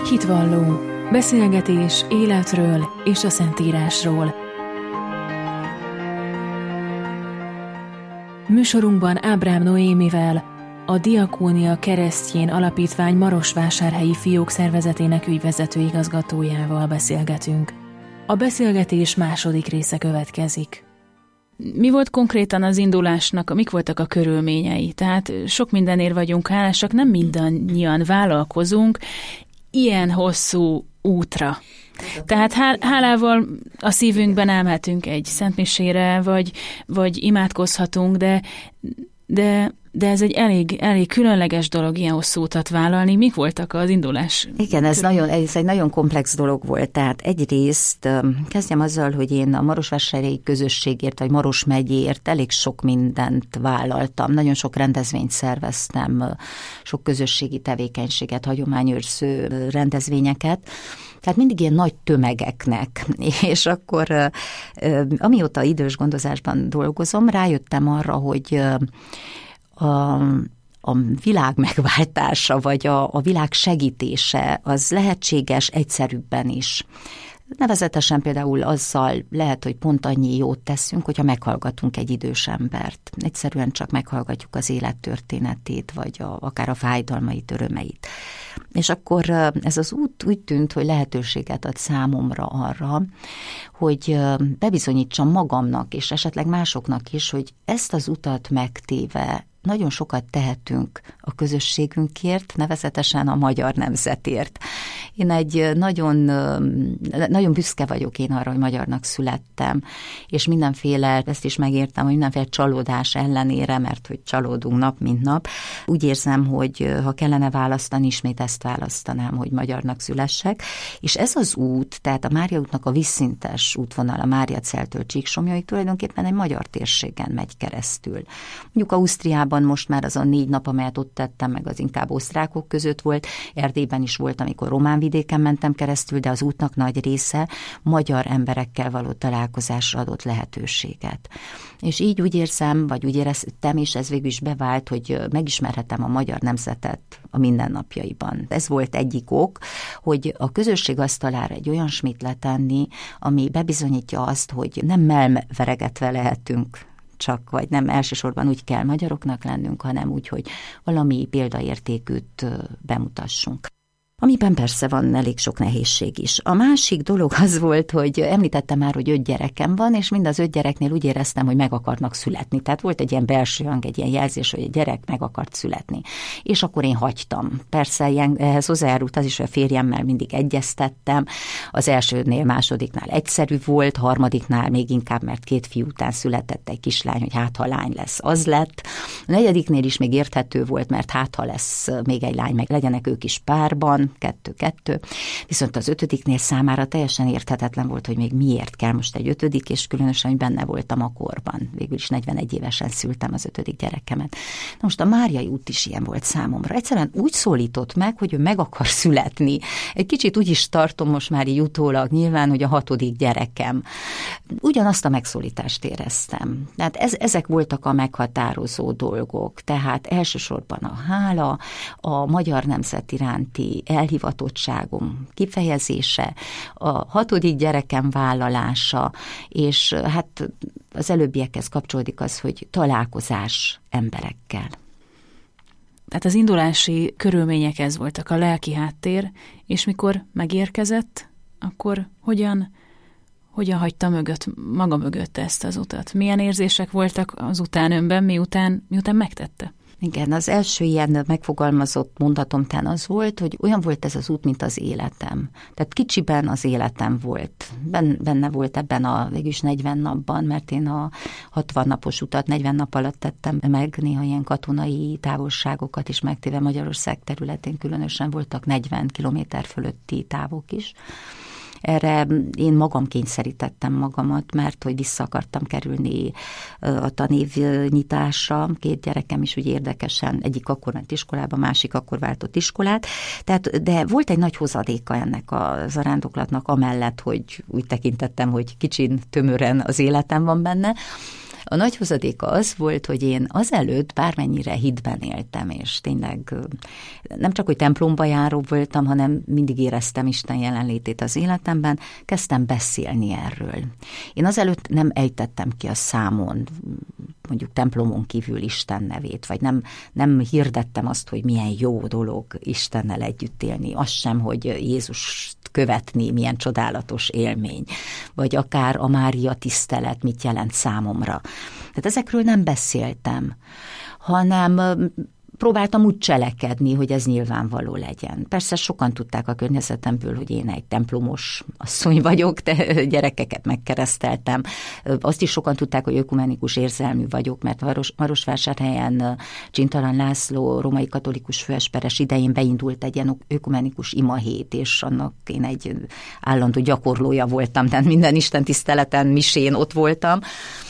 Hitvalló. Beszélgetés életről és a Szentírásról. Műsorunkban Ábrám Noémivel, a Diakónia Keresztjén Alapítvány Marosvásárhelyi Fiók Szervezetének ügyvezető igazgatójával beszélgetünk. A beszélgetés második része következik. Mi volt konkrétan az indulásnak, mik voltak a körülményei? Tehát sok mindenért vagyunk hálásak, nem mindannyian vállalkozunk ilyen hosszú útra. Tehát hálával a szívünkben elmehetünk egy szentmisére, vagy imádkozhatunk, de ez egy elég különleges dolog ilyen hosszú utat vállalni. Mik voltak az indulás? Igen, ez egy nagyon komplex dolog volt. Tehát egyrészt kezdjem azzal, hogy én a Marosvásárhelyi közösségért, vagy Maros megyéért elég sok mindent vállaltam. Nagyon sok rendezvényt szerveztem, sok közösségi tevékenységet, hagyományőrző rendezvényeket. Tehát mindig ilyen nagy tömegeknek. És akkor, amióta idős gondozásban dolgozom, rájöttem arra, hogy a világ megváltása, vagy a világ segítése az lehetséges egyszerűbben is. Nevezetesen például azzal lehet, hogy pont annyi jót teszünk, hogyha meghallgatunk egy idős embert. Egyszerűen csak meghallgatjuk az élettörténetét, vagy akár a fájdalmait, örömeit. És akkor ez az út úgy tűnt, hogy lehetőséget ad számomra arra, hogy bebizonyítsam magamnak, és esetleg másoknak is, hogy ezt az utat megtéve nagyon sokat tehetünk a közösségünkért, nevezetesen a magyar nemzetért. Én nagyon büszke vagyok én arra, hogy magyarnak születtem, és mindenféle, ezt is megértem, hogy mindenféle csalódás ellenére, mert hogy csalódunk nap, mint nap. Úgy érzem, hogy ha kellene választani, ismét ezt választanám, hogy magyarnak szülessek. És ez az út, tehát a Mária útnak a vízszintes útvonal, a Máriaceltől Csíksomlyóig tulajdonképpen egy magyar térségen megy keresztül. Mondjuk Ausztriában most már azon 4 nap, amelyet ott tettem, meg az inkább osztrákok között volt. Erdélyben is volt, amikor román vidéken mentem keresztül, de az útnak nagy része magyar emberekkel való találkozásra adott lehetőséget. És így úgy érzem, vagy úgy éreztem, és ez végül is bevált, hogy megismerhetem a magyar nemzetet a mindennapjaiban. Ez volt egyik ok, hogy a közösség asztalára egy olyan smit letenni, ami bebizonyítja azt, hogy nem melmveregetve lehetünk csak, vagy nem elsősorban úgy kell magyaroknak lennünk, hanem úgy, hogy valami példaértékűt bemutassunk. Amiben persze van elég sok nehézség is. A másik dolog az volt, hogy említettem már, hogy 5 gyerekem van, és mind az 5 gyereknél úgy éreztem, hogy meg akarnak születni. Tehát volt egy ilyen belső hang, egy ilyen jelzés, hogy a gyerek meg akart születni. És akkor én hagytam. Persze ehhez hozzájárult az is, hogy a férjemmel mindig egyeztettem. Az elsőnél, másodiknál egyszerű volt, harmadiknál még inkább, mert 2 fiú után született egy kislány, hogy hát ha lány lesz, az lett. A 4. is még érthető volt, mert hát ha lesz még egy lány, meg legyenek ők is párban, 2-2, viszont az 5. számára teljesen érthetetlen volt, hogy még miért kell most egy 5., és különösen, hogy benne voltam a korban. Végül is 41 évesen szültem az 5. gyerekemet. Na most a Máriai út is ilyen volt számomra. Egyszerűen úgy szólított meg, hogy ő meg akar születni. Egy kicsit úgy is tartom most már így utólag nyilván, hogy a 6. gyerekem. Ugyanazt a megszólítást éreztem. Tehát ezek voltak a meghatározó dolgok. Tehát elsősorban a hála, a magyar nemzet iránti elhivatottságom kifejezése, a 6. gyerekem vállalása, és hát az előbbiekhez kapcsolódik az, hogy találkozás emberekkel. Tehát az indulási körülmények ez voltak, a lelki háttér, és mikor megérkezett, akkor hogyan hagyta maga mögött ezt az utat? Milyen érzések voltak azután önben, miután megtette? Igen, az első ilyen megfogalmazott mondatom talán az volt, hogy olyan volt ez az út, mint az életem. Tehát kicsiben az életem volt. Benne volt ebben a végülis 40 napban, mert én a 60 napos utat 40 nap alatt tettem meg, néha ilyen katonai távolságokat is megtéve Magyarország területén, különösen voltak 40 kilométer fölötti távok is. Erre én magam kényszerítettem magamat, mert hogy vissza akartam kerülni a tanévnyitásra. 2 gyerekem is úgy érdekesen, egyik akkor ment iskolába, másik akkor váltott iskolát. Tehát, de volt egy nagy hozadéka ennek a zarándoklatnak, amellett, hogy úgy tekintettem, hogy kicsin tömören az életem van benne. A nagy hozadéka az volt, hogy én azelőtt bármennyire hitben éltem, és tényleg nem csak, hogy templomba járó voltam, hanem mindig éreztem Isten jelenlétét az életemben, kezdtem beszélni erről. Én azelőtt nem ejtettem ki a számon, mondjuk templomon kívül Isten nevét, vagy nem hirdettem azt, hogy milyen jó dolog Istennel együtt élni, azt sem, hogy Jézus követni, milyen csodálatos élmény, vagy akár a Mária tisztelet mit jelent számomra. Tehát ezekről nem beszéltem, hanem próbáltam úgy cselekedni, hogy ez nyilvánvaló legyen. Persze sokan tudták a környezetemből, hogy én egy templomos asszony vagyok, de gyerekeket megkereszteltem. Azt is sokan tudták, hogy ökumenikus érzelmű vagyok, mert Marosvásárhelyen Csintalan László, római katolikus főesperes idején beindult egy ilyen ökumenikus imahét, és annak én egy állandó gyakorlója voltam, tehát minden istentiszteleten, misén ott voltam,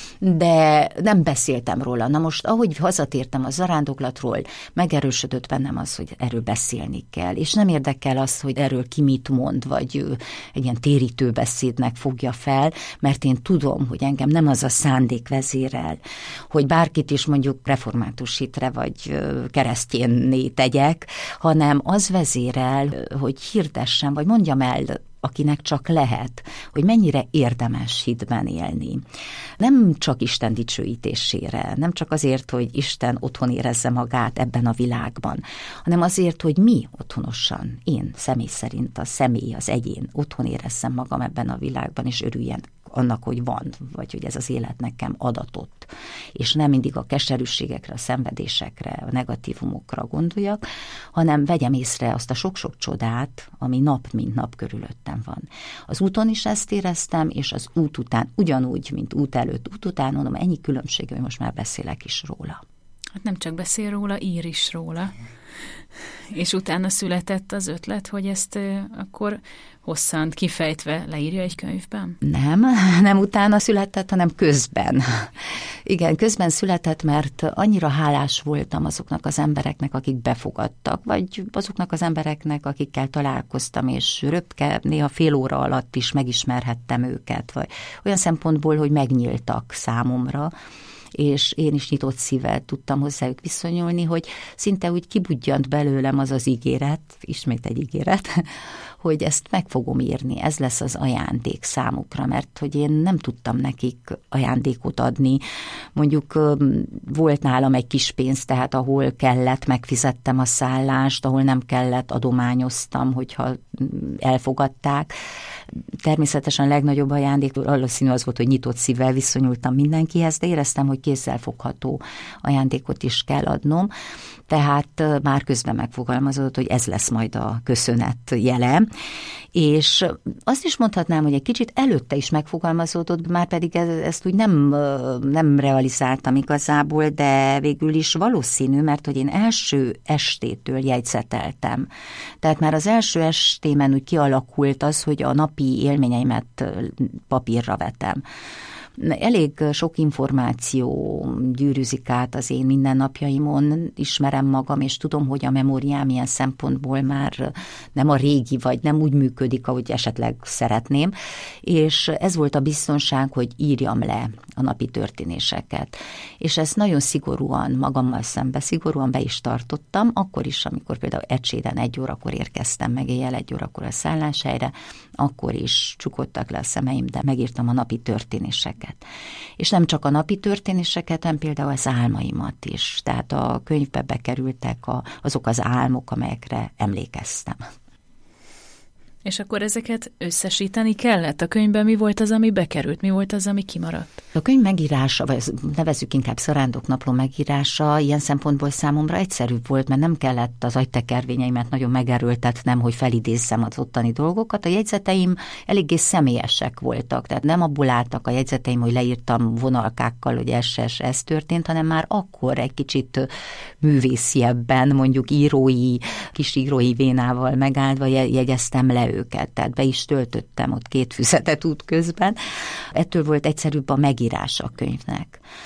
de nem beszéltem róla. Na most, ahogy hazatértem a zarándoklatról, megerősödött bennem az, hogy erről beszélni kell, és nem érdekel az, hogy erről ki mit mond, vagy egy ilyen térítő beszédnek fogja fel, mert én tudom, hogy engem nem az a szándék vezérel, hogy bárkit is mondjuk református hitre, vagy keresztjénné tegyek, hanem az vezérel, hogy hirdessem, vagy mondjam el, akinek csak lehet, hogy mennyire érdemes hitben élni. Nem csak Isten dicsőítésére, nem csak azért, hogy Isten otthon érezze magát ebben a világban, hanem azért, hogy mi otthonosan, én személy szerint a személy, az egyén otthon érezzem magam ebben a világban, és örüljen annak, hogy van, vagy hogy ez az élet nekem adatott. És nem mindig a keserűségekre, a szenvedésekre, a negatívumokra gondoljak, hanem vegyem észre azt a sok-sok csodát, ami nap mint nap körülöttem van. Az úton is ezt éreztem, és az út után ugyanúgy, mint út előtt, út után, mondom, ennyi különbség, hogy most már beszélek is róla. Hát nem csak beszél róla, ír is róla. És utána született az ötlet, hogy ezt akkor hosszan kifejtve leírja egy könyvben? Nem utána született, hanem közben. Igen, közben született, mert annyira hálás voltam azoknak az embereknek, akik befogadtak, vagy azoknak az embereknek, akikkel találkoztam, és röpke, néha fél óra alatt is megismerhettem őket, vagy olyan szempontból, hogy megnyíltak számomra, és én is nyitott szívvel tudtam hozzájuk viszonyulni, hogy szinte úgy kibudjant belőlem az ígéret, ismét egy ígéret, hogy ezt meg fogom írni, ez lesz az ajándék számukra, mert hogy én nem tudtam nekik ajándékot adni. Mondjuk volt nálam egy kis pénz, tehát ahol kellett, megfizettem a szállást, ahol nem kellett, adományoztam, hogyha elfogadták. Természetesen a legnagyobb ajándék valószínű az volt, hogy nyitott szívvel viszonyultam mindenkihez, de éreztem, hogy kézzelfogható ajándékot is kell adnom. Tehát már közben megfogalmazódott, hogy ez lesz majd a köszönet jele. És azt is mondhatnám, hogy egy kicsit előtte is megfogalmazódott, már pedig ezt úgy nem realizáltam igazából, de végül is valószínű, mert hogy én első estétől jegyzeteltem. Tehát már az első estémen úgy kialakult az, hogy a napi élményeimet papírra vetem. Elég sok információ gyűrűzik át az én mindennapjaimon, ismerem magam, és tudom, hogy a memóriám ilyen szempontból már nem a régi, vagy nem úgy működik, ahogy esetleg szeretném, és ez volt a biztonság, hogy írjam le a napi történéseket. És ezt nagyon szigorúan, magammal szembe szigorúan be is tartottam, akkor is, amikor például Ecséden 1 órakor érkeztem meg, éjjel 1 órakor a szálláshelyre, akkor is csukottak le a szemeim, de megírtam a napi történéseket. És nem csak a napi történéseket, hanem például az álmaimat is. Tehát a könyvbe bekerültek azok az álmok, amelyekre emlékeztem. És akkor ezeket összesíteni kellett? A könyvben mi volt az, ami bekerült? Mi volt az, ami kimaradt? A könyv megírása, vagy nevezzük inkább Zarándoknapló megírása, ilyen szempontból számomra egyszerűbb volt, mert nem kellett az agytekervényeimet nagyon megerőltetnem, hogy felidézzem az ottani dolgokat. A jegyzeteim eléggé személyesek voltak, tehát nem abból álltak a jegyzeteim, hogy leírtam vonalkákkal, hogy ez történt, hanem már akkor egy kicsit művésziebben, mondjuk kis írói vénával megáldva jegyeztem le őket, tehát be is töltöttem ott 2 füzetet út közben. Ettől volt egyszerűbb a megírása a könyvnek.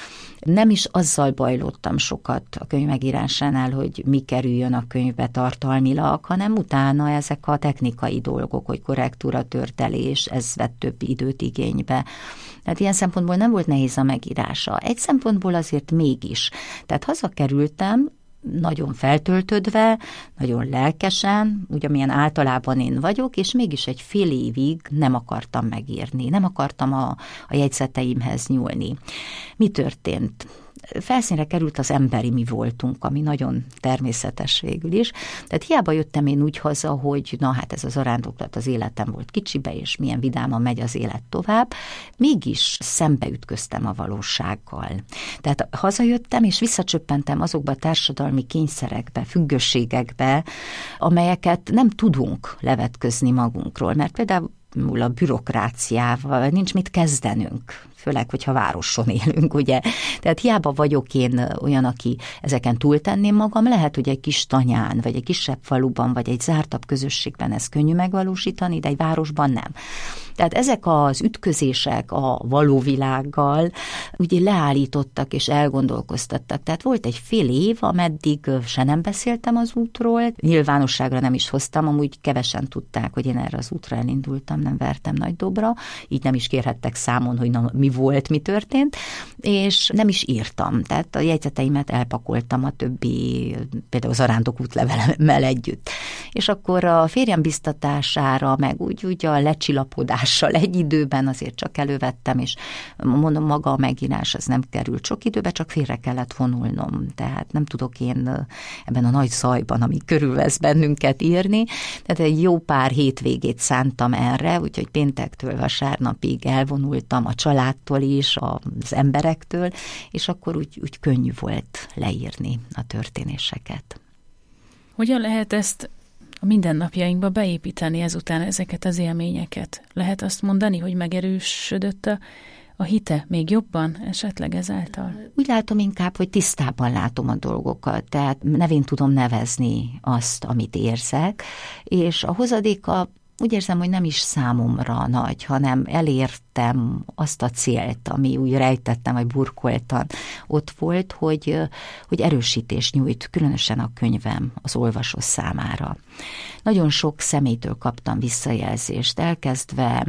Nem is azzal bajlottam sokat a könyv megírásánál, hogy mi kerüljön a könyvbe tartalmilag, hanem utána ezek a technikai dolgok, hogy korrektúra, törtelés, ez vett több időt igénybe. Tehát ilyen szempontból nem volt nehéz a megírása. Egy szempontból azért mégis. Tehát hazakerültem, nagyon feltöltődve, nagyon lelkesen, úgy, amilyen általában én vagyok, és mégis egy fél évig nem akartam megírni, nem akartam a jegyzeteimhez nyúlni. Mi történt? Felszínre került az emberi mi voltunk, ami nagyon természetes végül is. Tehát hiába jöttem én úgy haza, hogy na hát ez az zarándoklat az életem volt kicsibe, és milyen vidáman megy az élet tovább, mégis szembeütköztem a valósággal. Tehát hazajöttem, és visszacsöppentem azokba a társadalmi kényszerekbe, függőségekbe, amelyeket nem tudunk levetközni magunkról, mert például a bürokráciával nincs mit kezdenünk, főleg, hogyha városon élünk, ugye. Tehát hiába vagyok én olyan, aki ezeken túltenném magam, lehet, hogy egy kis tanyán, vagy egy kisebb faluban, vagy egy zártabb közösségben ez könnyű megvalósítani, de egy városban nem. Tehát ezek az ütközések a való világgal ugye leállítottak és elgondolkoztattak. Tehát volt egy fél év, ameddig se nem beszéltem az útról, nyilvánosságra nem is hoztam, amúgy kevesen tudták, hogy én erre az útra elindultam, nem vertem nagy dobra, így nem is kérhettek számon, hogy na, mi volt, mi történt, és nem is írtam. Tehát a jegyzeteimet elpakoltam a többi, például zarándok útlevelemmel együtt. És akkor a férjem biztatására, meg úgy a lecsillapodással egy időben azért csak elővettem, és mondom, maga a megírás, az nem került sok időbe, csak félre kellett vonulnom. Tehát nem tudok én ebben a nagy zajban, ami körülvesz bennünket írni. Tehát egy jó pár hétvégét szántam erre, úgyhogy péntektől vasárnapig elvonultam a családtól is, az emberektől, és akkor úgy könnyű volt leírni a történéseket. Hogyan lehet ezt a mindennapjainkba beépíteni ezután ezeket az élményeket? Lehet azt mondani, hogy megerősödött a hite még jobban esetleg ezáltal? Úgy látom inkább, hogy tisztában látom a dolgokat, tehát nevén tudom nevezni azt, amit érzek, és a hozadéka úgy érzem, hogy nem is számomra nagy, hanem elértem azt a célt, ami úgy rejtettem, vagy burkoltan ott volt, hogy erősítést nyújt, különösen a könyvem az olvasó számára. Nagyon sok személytől kaptam visszajelzést, elkezdve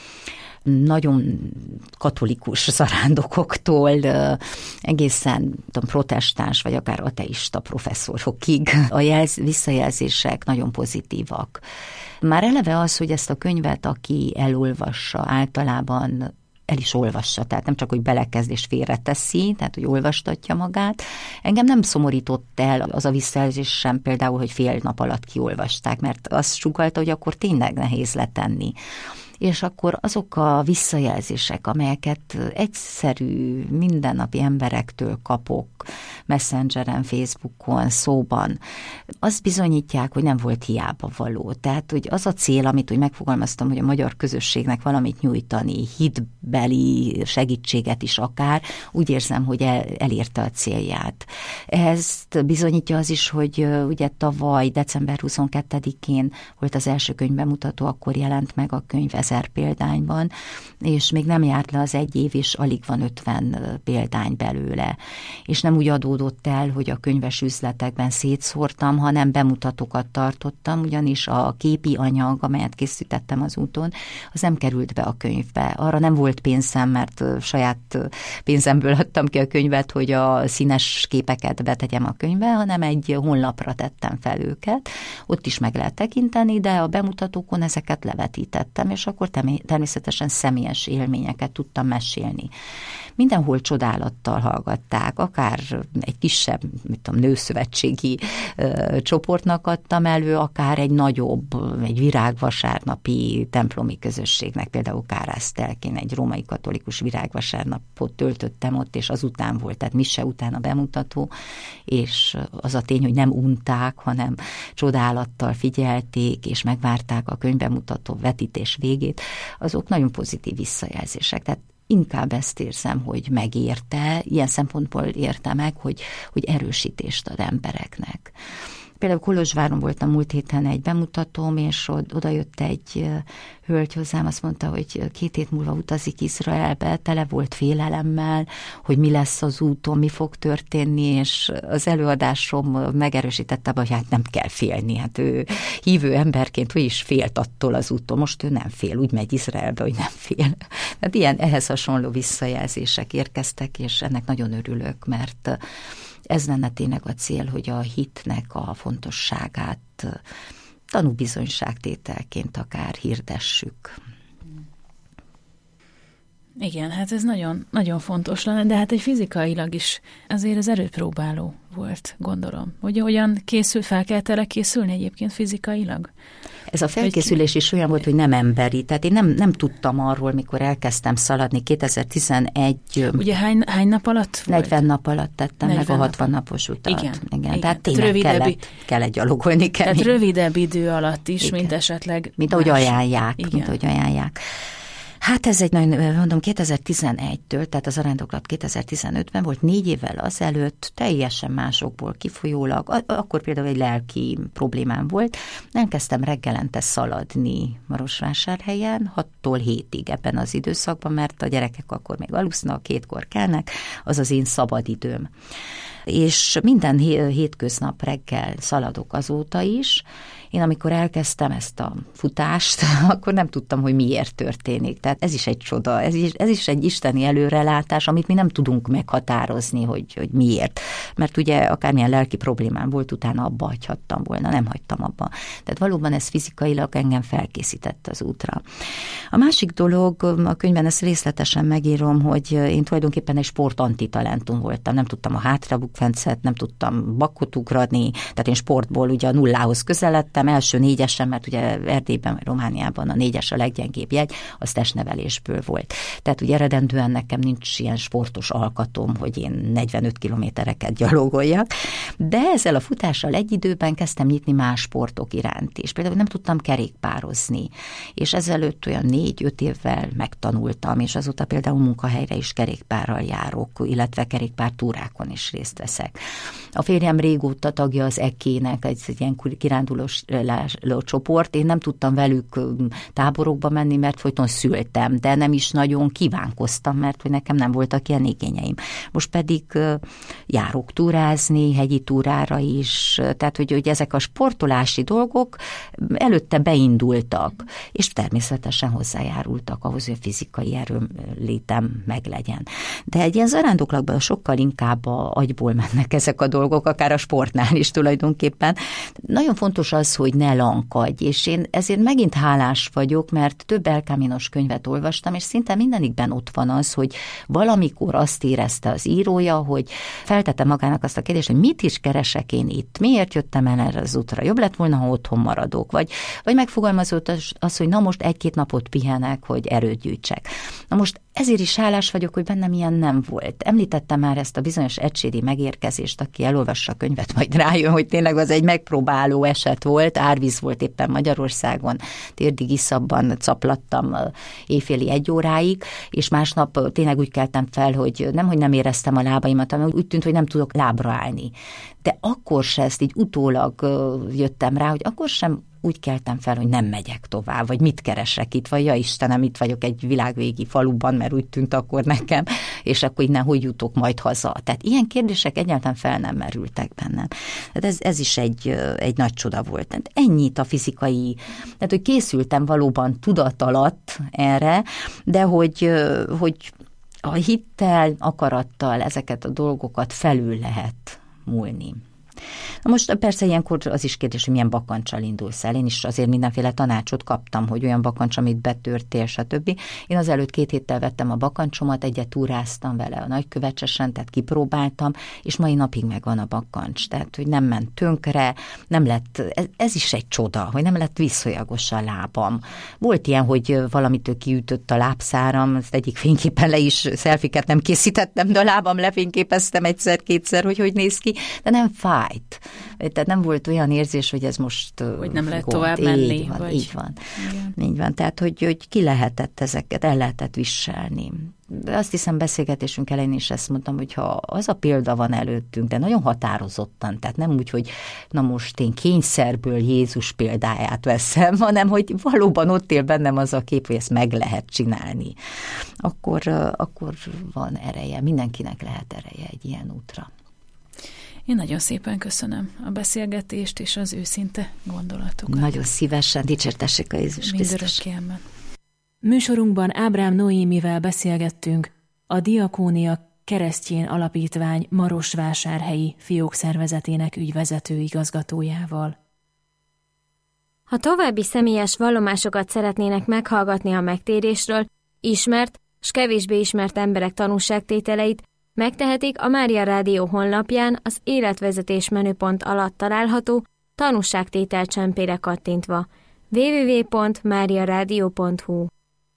nagyon katolikus zarándokoktól, egészen protestáns, vagy akár ateista professzorokig. A visszajelzések nagyon pozitívak. Már eleve az, hogy ezt a könyvet, aki elolvassa, általában el is olvassa, tehát nem csak, hogy belekezd és félreteszi, tehát, hogy olvastatja magát. Engem nem szomorított el az a visszajelzés sem például, hogy fél nap alatt kiolvasták, mert azt sugallta, hogy akkor tényleg nehéz letenni. És akkor azok a visszajelzések, amelyeket egyszerű, mindennapi emberektől kapok, Messengeren, Facebookon, szóban, azt bizonyítják, hogy nem volt hiába való. Tehát, hogy az a cél, amit úgy megfogalmaztam, hogy a magyar közösségnek valamit nyújtani, hitbeli segítséget is akár, úgy érzem, hogy elérte a célját. Ezt bizonyítja az is, hogy ugye tavaly, december 22-én volt az első könyvbemutató, akkor jelent meg a könyv 1000 példányban, és még nem járt le az egy év, és alig van 50 példány belőle. És nem úgy adódott el, hogy a könyves üzletekben szétszórtam, hanem bemutatókat tartottam, ugyanis a képi anyag, amelyet készítettem az úton, az nem került be a könyvbe. Arra nem volt pénzem, mert saját pénzemből adtam ki a könyvet, hogy a színes képeket betegyem a könyvbe, hanem egy honlapra tettem fel őket. Ott is meg lehet tekinteni, de a bemutatókon ezeket levetítettem, és akkor természetesen személyes élményeket tudtam mesélni. Mindenhol csodálattal hallgatták, akár egy kisebb, nőszövetségi csoportnak adtam elő, akár egy nagyobb, egy virágvasárnapi templomi közösségnek, például Kárásztelkén egy római katolikus virágvasárnapot töltöttem ott, és azután volt, tehát mise után a bemutató, és az a tény, hogy nem unták, hanem csodálattal figyelték, és megvárták a könyvbemutató vetítés végét, azok nagyon pozitív visszajelzések. Tehát inkább ezt érzem, hogy megérte, ilyen szempontból érte meg, hogy erősítést ad embereknek. Például Kolozsváron voltam múlt héten egy bemutatóm, és oda jött egy hölgy hozzám, azt mondta, hogy 2 hét múlva utazik Izraelbe, tele volt félelemmel, hogy mi lesz az úton, mi fog történni, és az előadásom megerősítette, hogy hát nem kell félni, hát ő hívő emberként ő is félt attól az úton, most ő nem fél, úgy megy Izraelbe, hogy nem fél. Hát ilyen ehhez hasonló visszajelzések érkeztek, és ennek nagyon örülök, mert ez lenne tényleg a cél, hogy a hitnek a fontosságát tanúbizonyságtételként akár hirdessük. Igen, hát ez nagyon, nagyon fontos lenne, de hát egy fizikailag is azért az erőpróbáló volt, gondolom. Hogy hogyan fel kell tele készülni egyébként fizikailag? Ez a felkészülés is olyan volt, hogy nem emberi. Tehát én nem tudtam arról, mikor elkezdtem szaladni 2011... Ugye hány nap alatt volt? 40 nap alatt tettem meg a 60 napos utat. Igen. Tehát tényleg kellett gyalogolni. Tehát rövidebb idő alatt is, igen. Mint esetleg Mint ahogy ajánlják. Hát ez egy nagyon, mondom, 2011-től, tehát az arándoklat 2015-ben volt, 4 évvel azelőtt, teljesen másokból kifolyólag, akkor például egy lelki problémám volt, elkezdtem reggelente szaladni Marosvásárhelyen, 6-tól 7-ig ebben az időszakban, mert a gyerekek akkor még alusznak, 2-kor kelnek, az az én szabadidőm. És minden hétköznap reggel szaladok azóta is. Én amikor elkezdtem ezt a futást, akkor nem tudtam, hogy miért történik. Tehát ez is egy csoda, ez is egy isteni előrelátás, amit mi nem tudunk meghatározni, hogy miért. Mert ugye akármilyen lelki problémám volt, utána abba hagyhattam volna, nem hagytam abba. Tehát valóban ez fizikailag engem felkészített az útra. A másik dolog, a könyvben ezt részletesen megírom, hogy én tulajdonképpen egy sportantitalentum voltam. Nem tudtam a hátrabukfencet, nem tudtam bakkot ugrani, tehát én sportból ugye a nullához közeledtem, első 4-esen, mert ugye Erdélyben vagy Romániában a 4-es a leggyengébb jegy, az testnevelésből volt. Tehát ugye eredendően nekem nincs ilyen sportos alkatom, hogy én 45 kilométereket gyalogoljak, de ezzel a futással egy időben kezdtem nyitni más sportok iránt is. Például nem tudtam kerékpározni, és ezelőtt olyan 4-5 évvel megtanultam, és azóta például munkahelyre is kerékpárral járok, illetve kerékpártúrákon is részt veszek. A férjem régóta tagja az EK-nek, egy ilyen kirándulós csoport. Én nem tudtam velük táborokba menni, mert folyton szültem, de nem is nagyon kívánkoztam, mert hogy nekem nem voltak ilyen igényeim. Most pedig járok túrázni, hegyi túrára is, tehát hogy ezek a sportolási dolgok előtte beindultak, és természetesen hozzájárultak ahhoz, hogy a fizikai erőlétem meglegyen. De egy ilyen zarándoklatban sokkal inkább a agyból mennek ezek a dolgok, akár a sportnál is tulajdonképpen. Nagyon fontos az, hogy ne lankadj, és én ezért megint hálás vagyok, mert több El Caminos könyvet olvastam, és szinte mindegyikben ott van az, hogy valamikor azt érezte az írója, hogy feltette magának azt a kérdést, hogy mit is keresek én itt, miért jöttem el erre az útra, jobb lett volna, ha otthon maradok, vagy megfogalmazott az, hogy na most 1-2 napot pihenek, hogy erőt gyűjtsek. Na most ezért is hálás vagyok, hogy bennem ilyen nem volt. Említettem már ezt a bizonyos ecseri megérkezést, aki elolvassa a könyvet, majd rájön, hogy tényleg az egy megpróbáló eset volt, árvíz volt éppen Magyarországon, térdig iszabban caplattam éjféli 1 óráig, és másnap tényleg úgy keltem fel, hogy nem éreztem a lábaimat, hanem úgy tűnt, hogy nem tudok lábra állni. De akkor se, ezt így utólag jöttem rá, hogy akkor sem úgy keltem fel, hogy nem megyek tovább, vagy mit keresek itt, vagy ja Istenem, itt vagyok egy világvégi faluban, mert úgy tűnt akkor nekem, és akkor innen hogy jutok majd haza. Tehát ilyen kérdések egyáltalán fel nem merültek bennem. Tehát ez is egy nagy csoda volt. Tehát ennyit a fizikai, tehát hogy készültem valóban tudat alatt erre, de hogy a hittel, akarattal ezeket a dolgokat felül lehet múlni. Na most persze ilyenkor az is kérdés, hogy milyen bakancsal indulsz el. Én is azért mindenféle tanácsot kaptam, hogy olyan bakancs, amit betörtél, stb. Én az előtt 2 héttel vettem a bakancsomat, egyet túráztam vele a Nagykövecsesen, tehát kipróbáltam, és mai napig megvan a bakancs. Tehát, hogy nem ment tönkre, nem lett, ez is egy csoda, hogy nem lett visszajagos a lábam. Volt ilyen, hogy valamitől kiütött a lábszáram, ezt egyik fényképen le is, szelfiket nem készítettem, de a lábam lefényképeztem 1-2-szer, hogy néz ki, de nem fáj. fájt. Tehát nem volt olyan érzés, hogy ez most hogy nem lehet tovább menni. Így van, vagy... így van. Így van. Tehát, hogy ki lehetett ezeket, el lehetett viselni. De azt hiszem, beszélgetésünk elején is ezt mondtam, hogy ha az a példa van előttünk, de nagyon határozottan, tehát nem úgy, hogy na most én kényszerből Jézus példáját veszem, hanem hogy valóban ott él bennem az a kép, hogy ezt meg lehet csinálni. Akkor van ereje, mindenkinek lehet ereje egy ilyen útra. Én nagyon szépen köszönöm a beszélgetést és az őszinte gondolatokat. Nagyon szívesen, dicsértessék a Jézus Krisztus. Mindörökké. Műsorunkban Ábrám Noémivel beszélgettünk a Diakónia Keresztyén Alapítvány Marosvásárhelyi fiókszervezetének ügyvezető igazgatójával. Ha további személyes vallomásokat szeretnének meghallgatni a megtérésről, ismert s kevésbé ismert emberek tanúságtételeit, megtehetik a Mária Rádió honlapján az életvezetés menüpont alatt található tanúságtétel csempére kattintva www.mariaradio.hu.